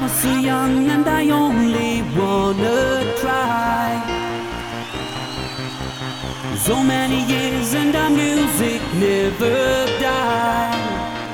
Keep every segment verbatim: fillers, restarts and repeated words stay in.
was so young and I only wanna try. So many years and our music never died.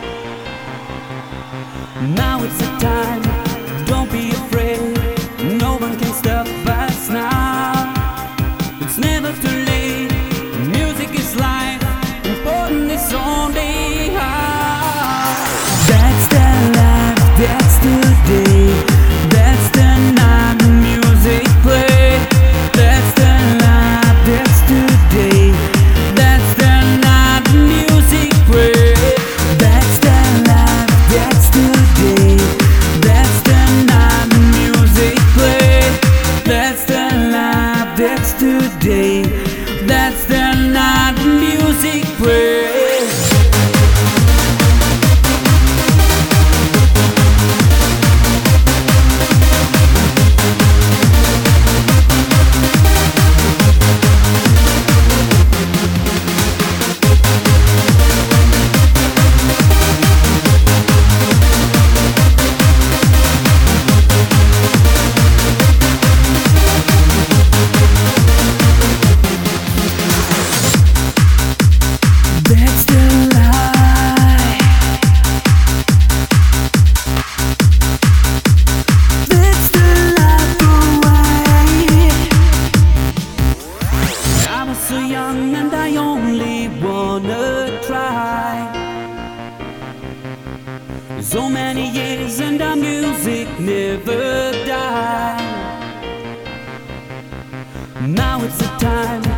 Now it's the time, don't be afraid, no one can stop us now. It's never too late, music is life, important is only how. That's the life, that's today, that's the night the music play. That's the life, that's today, that's the night the music play. That's the life, that's today, that's the night the music play. That's the life, that's today, that's the night the music play. That's the life. That's the life away. I was so young and I only wanna try. So many years and our music never died. Now it's the time,